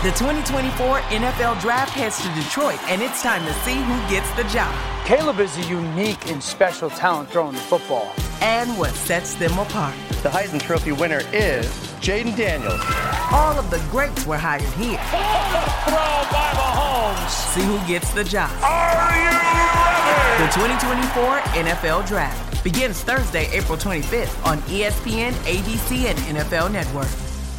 The 2024 NFL Draft heads to Detroit, and it's time to see who gets the job. Caleb is a unique and special talent throwing the football. And what sets them apart. The Heisman Trophy winner is Jaden Daniels. All of the greats were hired here. Throw by Mahomes. See who gets the job. Are you ready? The 2024 NFL Draft begins Thursday, April 25th on ESPN, ABC, and NFL Network.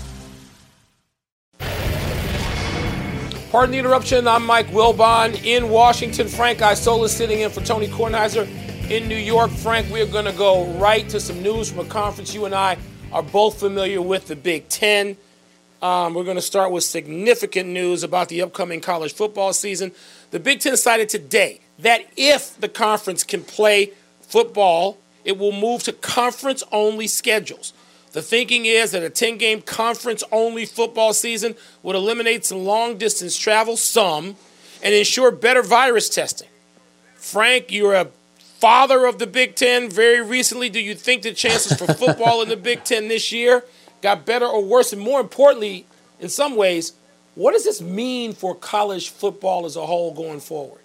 Pardon the interruption. I'm Mike Wilbon in Washington. Frank Isola sitting in for Tony Kornheiser in New York. Frank, we're going to go right to some news from a conference you and I are both familiar with, the Big Ten. We're going to start with significant news about the upcoming college football season. The Big Ten decided today that if the conference can play football, it will move to conference-only schedules. The thinking is that a 10-game conference-only football season would eliminate some long-distance travel, and ensure better virus testing. Frank, you're a father of the Big Ten very recently. Do you think the chances for football in the Big Ten this year got better or worse? And more importantly, in some ways, what does this mean for college football as a whole going forward?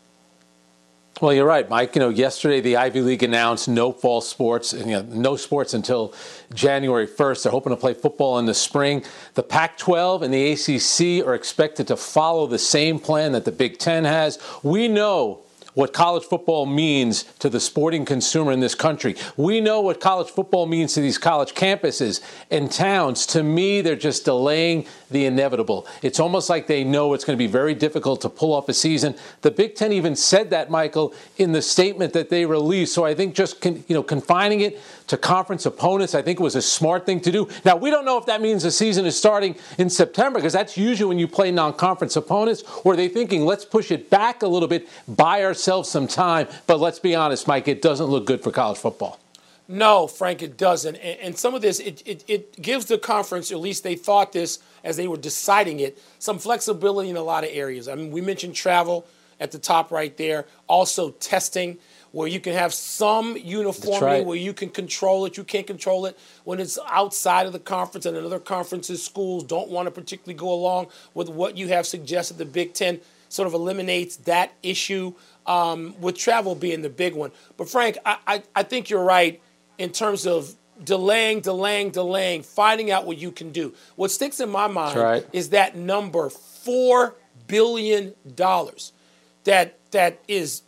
Well, you're right, Mike. Yesterday the Ivy League announced no fall sports, no sports until January 1st. They're hoping to play football in the spring. The Pac-12 and the ACC are expected to follow the same plan that the Big Ten has. We know what college football means to the sporting consumer in this country. We know what college football means to these college campuses and towns. To me, they're just delaying the inevitable. It's almost like they know it's going to be very difficult to pull off a season. The Big Ten even said that, Michael, in the statement that they released. So I think just confining it to conference opponents, I think it was a smart thing to do. Now, we don't know if that means the season is starting in September, because that's usually when you play non-conference opponents. Or are they thinking, let's push it back a little bit, buy ourselves some time? But let's be honest, Mike, it doesn't look good for college football. No, Frank, it doesn't. And some of this, it gives the conference, or at least they thought this as they were deciding it, some flexibility in a lot of areas. I mean, we mentioned travel at the top right there. Also testing, where you can have some uniformity, right, where you can control it. You can't control it when it's outside of the conference, and other conferences, schools don't want to particularly go along with what you have suggested. The Big Ten sort of eliminates that issue, with travel being the big one. But, Frank, I think you're right in terms of delaying, finding out what you can do. What sticks in my mind is that number, $4 billion. That is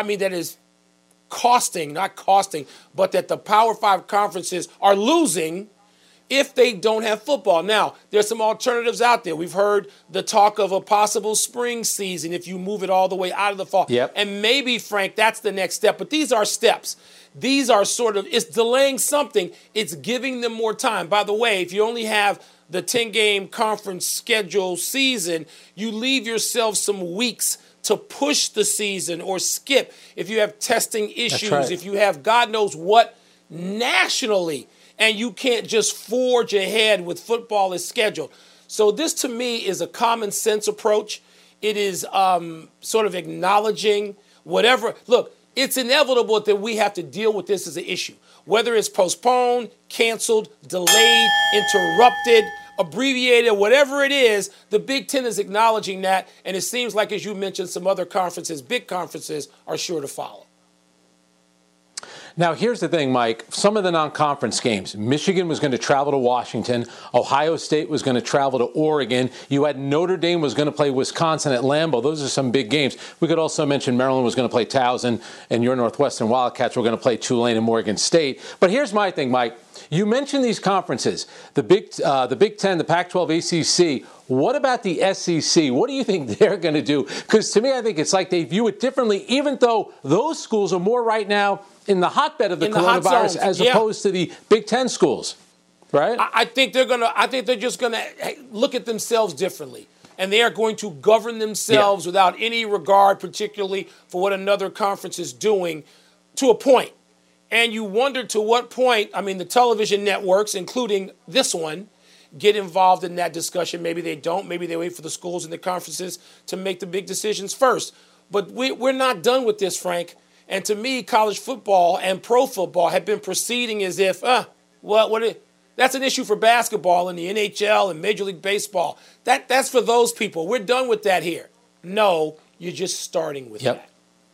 not costing, but that the Power 5 conferences are losing if they don't have football. Now, there's some alternatives out there. We've heard the talk of a possible spring season if you move it all the way out of the fall. Yep. And maybe, Frank, that's the next step. But these are steps. These are it's delaying something. It's giving them more time. By the way, if you only have the 10-game conference schedule season, you leave yourself some weeks to push the season or skip if you have testing issues, if you have God knows what nationally, and you can't just forge ahead with football as scheduled. So this, to me, is a common sense approach. It is sort of acknowledging whatever. Look, it's inevitable that we have to deal with this as an issue, whether it's postponed, canceled, delayed, interrupted, abbreviated, whatever it is. The Big Ten is acknowledging that, and it seems like, as you mentioned, some other conferences, big conferences, are sure to follow. Now, here's the thing, Mike. Some of the non-conference games, Michigan was going to travel to Washington. Ohio State was going to travel to Oregon. You had Notre Dame was going to play Wisconsin at Lambeau. Those are some big games. We could also mention Maryland was going to play Towson, and your Northwestern Wildcats were going to play Tulane and Morgan State. But here's my thing, Mike. You mentioned these conferences, the Big Ten, the Pac-12, ACC. What about the SEC? What do you think they're going to do? Because to me, I think it's like they view it differently, even though those schools are more right now in the hotbed of the coronavirus as opposed to the Big Ten schools, right? I think they're just going to look at themselves differently. And they are going to govern themselves without any regard, particularly for what another conference is doing, to a point. And you wonder to what point, the television networks, including this one, get involved in that discussion. Maybe they don't. Maybe they wait for the schools and the conferences to make the big decisions first. But we're not done with this, Frank. And to me, college football and pro football have been proceeding as if, That's an issue for basketball and the NHL and Major League Baseball. That's for those people. We're done with that here. No, you're just starting with that.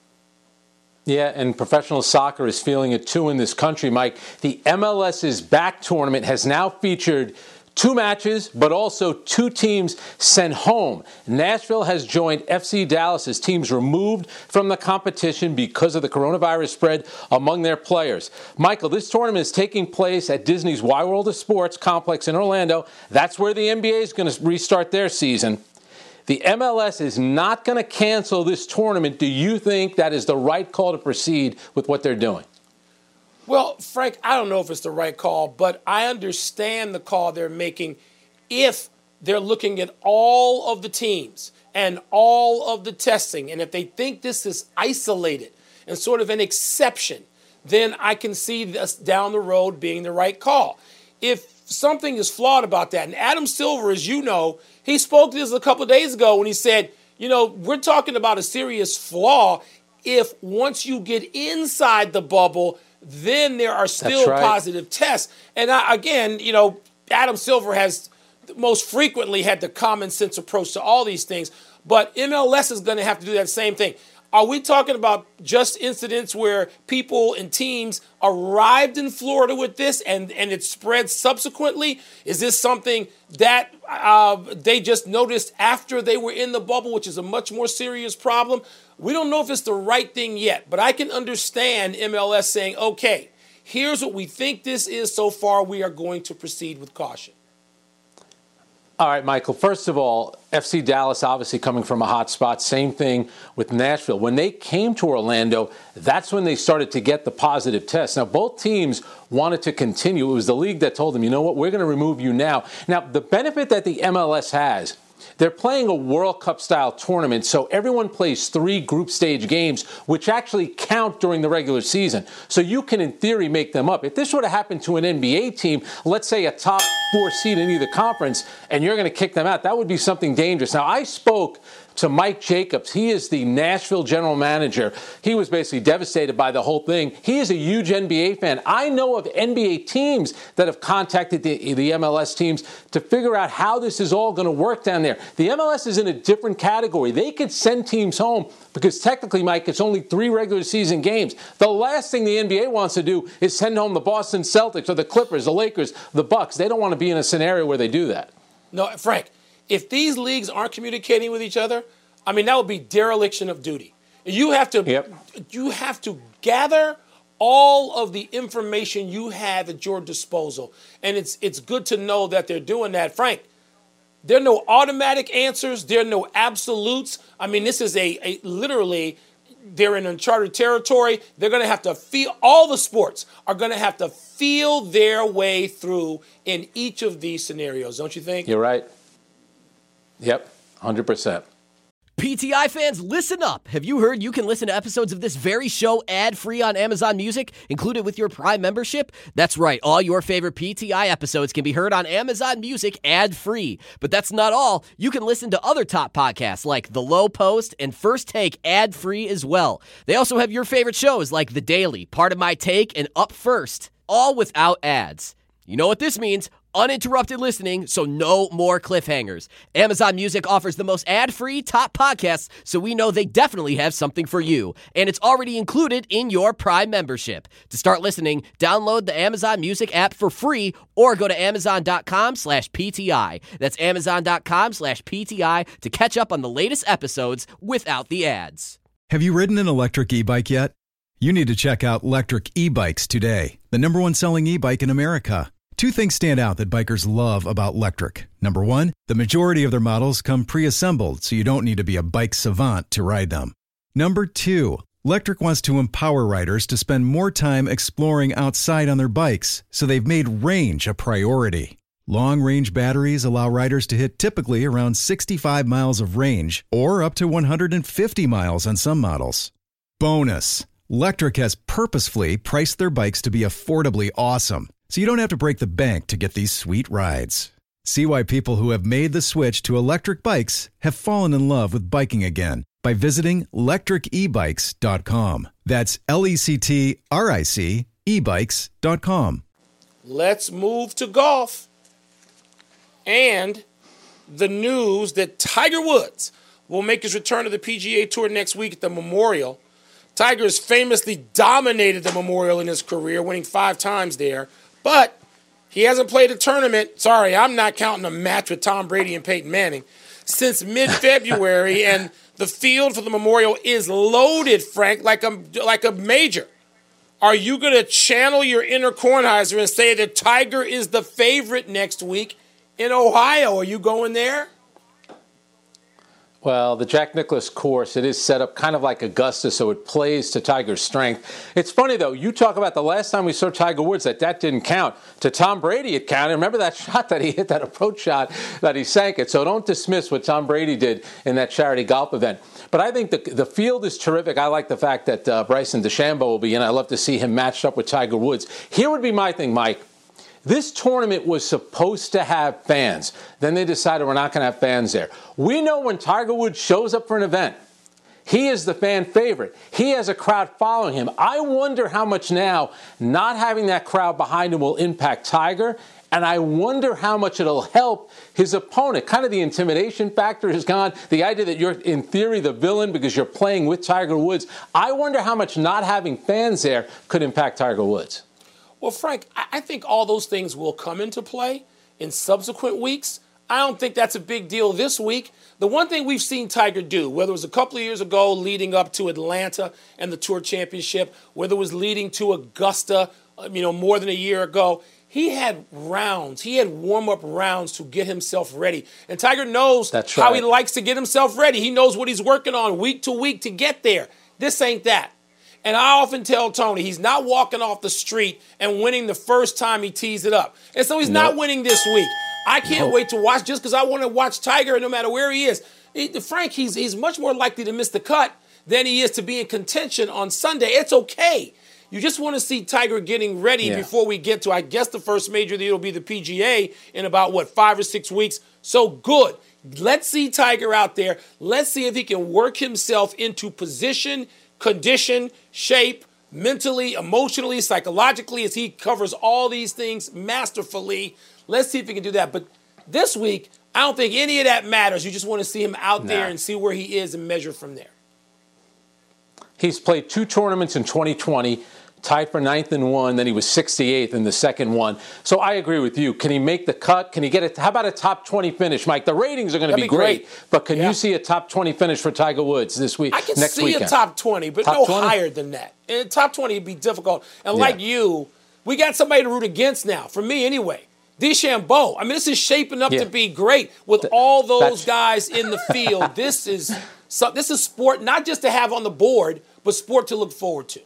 Yeah, and professional soccer is feeling it too in this country, Mike. The MLS's back tournament has now featured 2 matches, but also 2 teams sent home. Nashville has joined FC Dallas as teams removed from the competition because of the coronavirus spread among their players. Michael, this tournament is taking place at Disney's Wide World of Sports complex in Orlando. That's where the NBA is going to restart their season. The MLS is not going to cancel this tournament. Do you think that is the right call to proceed with what they're doing? Well, Frank, I don't know if it's the right call, but I understand the call they're making if they're looking at all of the teams and all of the testing. And if they think this is isolated and sort of an exception, then I can see this down the road being the right call. If something is flawed about that, and Adam Silver, as you know, he spoke to this a couple of days ago when he said, we're talking about a serious flaw if once you get inside the bubble, then there are still positive tests. And Adam Silver has most frequently had the common sense approach to all these things, but MLS is going to have to do that same thing. Are we talking about just incidents where people and teams arrived in Florida with this and it spread subsequently? Is this something that they just noticed after they were in the bubble, which is a much more serious problem? We don't know if it's the right thing yet, but I can understand MLS saying, okay, here's what we think this is so far. We are going to proceed with caution. All right, Michael, first of all, FC Dallas obviously coming from a hot spot. Same thing with Nashville. When they came to Orlando, that's when they started to get the positive tests. Now, both teams wanted to continue. It was the league that told them, you know what, we're going to remove you now. Now, the benefit that the MLS has, they're playing a World Cup-style tournament, so everyone plays 3 group stage games, which actually count during the regular season. So you can, in theory, make them up. If this would have happened to an NBA team, let's say a top 4 seed in either conference, and you're going to kick them out, that would be something dangerous. Now, I spoke to Mike Jacobs. He is the Nashville general manager. He was basically devastated by the whole thing. He is a huge NBA fan. I know of NBA teams that have contacted the MLS teams to figure out how this is all going to work down there. The MLS is in a different category. They could send teams home because technically, Mike, it's only 3 regular season games. The last thing the NBA wants to do is send home the Boston Celtics or the Clippers, the Lakers, the Bucks. They don't want to be in a scenario where they do that. No, Frank, if these leagues aren't communicating with each other, that would be dereliction of duty. You have to gather all of the information you have at your disposal. And it's good to know that they're doing that. Frank, there are no automatic answers. There are no absolutes. This is literally, they're in uncharted territory. They're going to have to all the sports are going to have to feel their way through in each of these scenarios, don't you think? You're right. Yep, 100%. PTI fans, listen up. Have you heard you can listen to episodes of this very show ad-free on Amazon Music, included with your Prime membership? That's right. All your favorite PTI episodes can be heard on Amazon Music ad-free. But that's not all. You can listen to other top podcasts like The Low Post and First Take ad-free as well. They also have your favorite shows like The Daily, Part of My Take, and Up First, all without ads. You know what this means? Uninterrupted listening, so no more cliffhangers. Amazon Music offers the most ad-free top podcasts, so we know they definitely have something for you. And it's already included in your Prime membership. To start listening, download the Amazon Music app for free or go to Amazon.com/PTI. That's Amazon.com/PTI to catch up on the latest episodes without the ads. Have you ridden an electric e-bike yet? You need to check out Lectric E-Bikes today, the #1 selling e-bike in America. 2 things stand out that bikers love about Lectric. Number 1, the majority of their models come pre-assembled, so you don't need to be a bike savant to ride them. Number 2, Lectric wants to empower riders to spend more time exploring outside on their bikes, so they've made range a priority. Long-range batteries allow riders to hit typically around 65 miles of range, or up to 150 miles on some models. Bonus! Lectric has purposefully priced their bikes to be affordably awesome, so you don't have to break the bank to get these sweet rides. See why people who have made the switch to electric bikes have fallen in love with biking again by visiting lectricebikes.com. That's LECTRIC ebikes.com. let's move to golf and the news that Tiger Woods will make his return to the PGA Tour next week at the Memorial. Tiger has famously dominated the Memorial in his career, winning 5 times there, but he hasn't played a tournament. Sorry, I'm not counting a match with Tom Brady and Peyton Manning since mid-February, and the field for the Memorial is loaded, Frank, like a major. Are you going to channel your inner Kornheiser and say that Tiger is the favorite next week in Ohio? Are you going there? Well, the Jack Nicklaus course, it is set up kind of like Augusta, so it plays to Tiger's strength. It's funny, though. You talk about the last time we saw Tiger Woods, that didn't count. To Tom Brady, it counted. Remember that shot that he hit, that approach shot that he sank it. So don't dismiss what Tom Brady did in that charity golf event. But I think the field is terrific. I like the fact that Bryson DeChambeau will be in. I love to see him matched up with Tiger Woods. Here would be my thing, Mike. This tournament was supposed to have fans. Then they decided we're not going to have fans there. We know when Tiger Woods shows up for an event, he is the fan favorite. He has a crowd following him. I wonder how much now not having that crowd behind him will impact Tiger, and I wonder how much it'll help his opponent. Kind of the intimidation factor is gone. The idea that you're, in theory, the villain because you're playing with Tiger Woods. I wonder how much not having fans there could impact Tiger Woods. Well, Frank, I think all those things will come into play in subsequent weeks. I don't think that's a big deal this week. The one thing we've seen Tiger do, whether it was a couple of years ago leading up to Atlanta and the Tour Championship, whether it was leading to Augusta, more than a year ago, he had rounds. He had warm-up rounds to get himself ready. And Tiger knows how he likes to get himself ready. He knows what he's working on week to week to get there. This ain't that. And I often tell Tony, he's not walking off the street and winning the first time he tees it up. And so he's not winning this week. I can't wait to watch just because I want to watch Tiger no matter where he is. Frank, he's much more likely to miss the cut than he is to be in contention on Sunday. It's okay. You just want to see Tiger getting ready before we get to, I guess, the first major that will be the PGA in about, 5 or 6 weeks. So good. Let's see Tiger out there. Let's see if he can work himself into position, condition, shape, mentally, emotionally, psychologically, as he covers all these things masterfully. Let's see if he can do that. But this week, I don't think any of that matters. You just want to see him out there and see where he is and measure from there. He's played 2 tournaments in 2020, tied for 9th in one, then he was 68th in the second one. So I agree with you. Can he make the cut? Can he get it? How about a top 20 finish, Mike? The ratings are going to be great. But can you see a top 20 finish for Tiger Woods this week? I can see a top 20, but top 20? Higher than that. And top 20 would be difficult. And like you, we got somebody to root against now, for me anyway. DeChambeau. I mean, this is shaping up to be great with all those guys in the field. This is sport not just to have on the board, but sport to look forward to.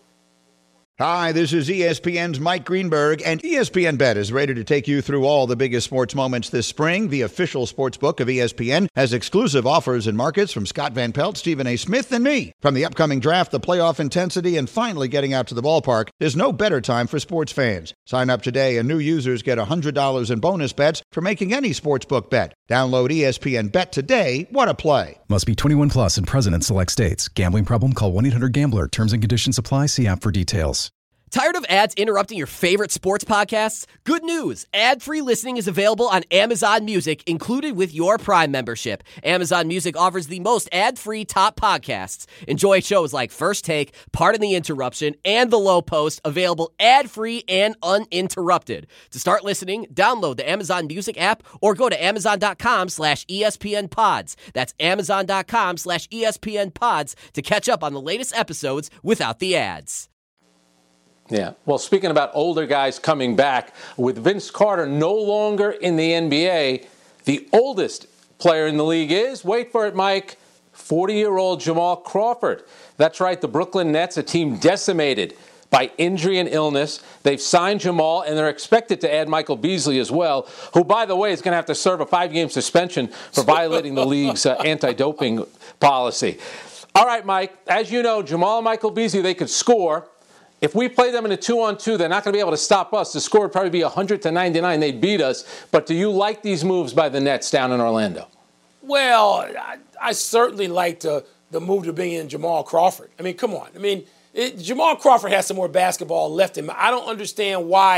Hi, this is ESPN's Mike Greenberg, and ESPN Bet is ready to take you through all the biggest sports moments this spring. The official sports book of ESPN has exclusive offers and markets from Scott Van Pelt, Stephen A. Smith, and me. From the upcoming draft, the playoff intensity, and finally getting out to the ballpark, there's no better time for sports fans. Sign up today, and new users get $100 in bonus bets for making any sportsbook bet. Download ESPN Bet today. What a play. Must be 21 plus and present in select states. Gambling problem? Call 1-800-GAMBLER. Terms and conditions apply. See app for details. Tired of ads interrupting your favorite sports podcasts? Good news. Ad-free listening is available on Amazon Music, included with your Prime membership. Amazon Music offers the most ad-free top podcasts. Enjoy shows like First Take, Pardon the Interruption, and The Low Post, available ad-free and uninterrupted. To start listening, download the Amazon Music app or go to amazon.com/ESPN Pods. That's amazon.com/ESPN Pods to catch up on the latest episodes without the ads. Yeah. Well, speaking about older guys coming back, with Vince Carter no longer in the NBA, the oldest player in the league is, wait for it, Mike, 40-year-old Jamal Crawford. That's right, the Brooklyn Nets, a team decimated by injury and illness. They've signed Jamal, and they're expected to add Michael Beasley as well, who, by the way, is going to have to serve a 5-game suspension for violating the league's anti-doping policy. All right, Mike, as you know, Jamal and Michael Beasley, they could score. If we play them in a 2-on-2, they're not going to be able to stop us. The score would probably be 100-99. They'd beat us. But do you like these moves by the Nets down in Orlando? Well, I certainly like the move to bring in Jamal Crawford. I mean, come on. I mean, Jamal Crawford has some more basketball left in him. I don't understand why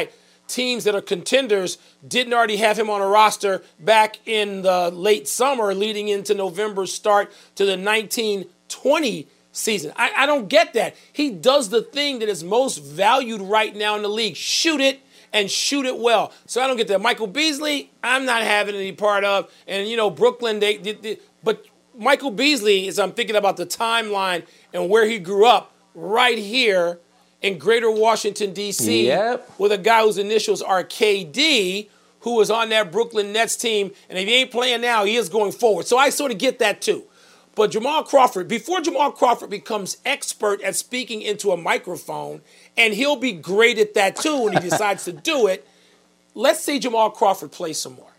teams that are contenders didn't already have him on a roster back in the late summer leading into November's start to the 1920 season. I don't get that. He does the thing that is most valued right now in the league. Shoot it and shoot it well. So I don't get that. Michael Beasley, I'm not having any part of. And, Brooklyn, but Michael Beasley, as I'm thinking about the timeline and where he grew up, right here in Greater Washington, D.C., with a guy whose initials are KD, who was on that Brooklyn Nets team. And if he ain't playing now, he is going forward. So I sort of get that too. But Jamal Crawford, before Jamal Crawford becomes expert at speaking into a microphone, and he'll be great at that too when he decides to do it, let's see Jamal Crawford play some more.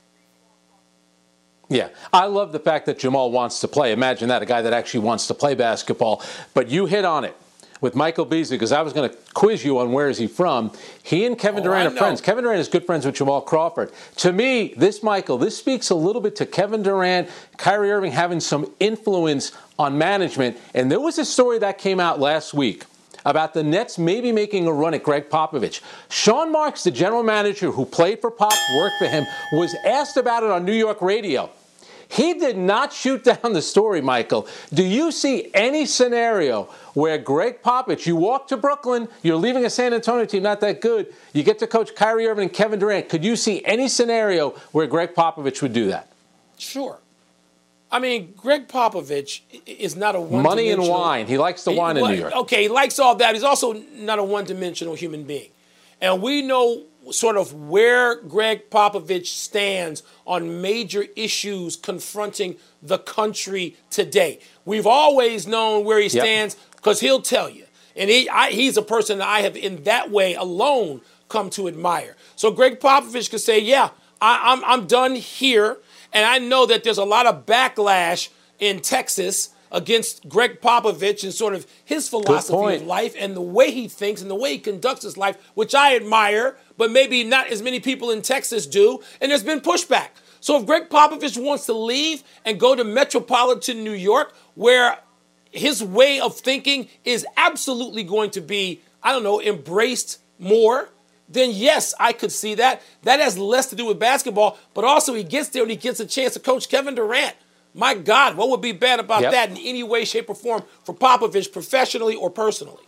Yeah, I love the fact that Jamal wants to play. Imagine that, a guy that actually wants to play basketball. But you hit on it with Michael Beasley, because I was going to quiz you on where is he from. He and Kevin Durant are friends. Kevin Durant is good friends with Jamal Crawford. To me, this speaks a little bit to Kevin Durant, Kyrie Irving having some influence on management. And there was a story that came out last week about the Nets maybe making a run at Greg Popovich. Sean Marks, the general manager who played for Pop, worked for him, was asked about it on New York radio. He did not shoot down the story, Michael. Do you see any scenario where Greg Popovich, you walk to Brooklyn, you're leaving a San Antonio team not that good, you get to coach Kyrie Irving and Kevin Durant. Could you see any scenario where Greg Popovich would do that? Sure. I mean, Greg Popovich is not a one-dimensional... Money and wine. He likes the wine in New York. Okay, he likes all that. He's also not a one-dimensional human being. And we know sort of where Greg Popovich stands on major issues confronting the country today. We've always known where he stands because he'll tell you. And he's a person that I have in that way alone come to admire. So Greg Popovich could say, yeah, I'm done here. And I know that there's a lot of backlash in Texas against Greg Popovich and sort of his philosophy of life and the way he thinks and the way he conducts his life, which I admire, but maybe not as many people in Texas do. And there's been pushback. So if Greg Popovich wants to leave and go to metropolitan New York, where his way of thinking is absolutely going to be, embraced more, then yes, I could see that. That has less to do with basketball, but also he gets there and he gets a chance to coach Kevin Durant. My God, what would be bad about that in any way, shape, or form for Popovich, professionally or personally?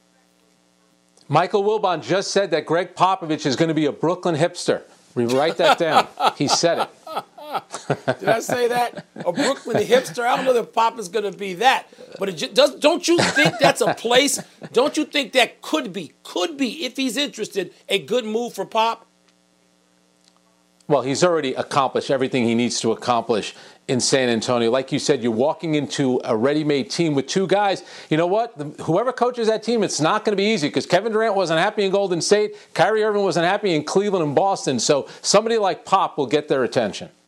Michael Wilbon just said that Greg Popovich is going to be a Brooklyn hipster. Write that down. He said it. Did I say that? A Brooklyn hipster? I don't know that Pop is going to be that. But don't you think that's a place? Don't you think that could be, if he's interested, a good move for Pop? Well, he's already accomplished everything he needs to accomplish in San Antonio. Like you said, you're walking into a ready-made team with two guys. You know what? Whoever coaches that team, it's not going to be easy because Kevin Durant wasn't happy in Golden State. Kyrie Irving wasn't happy in Cleveland and Boston. So somebody like Pop will get their attention.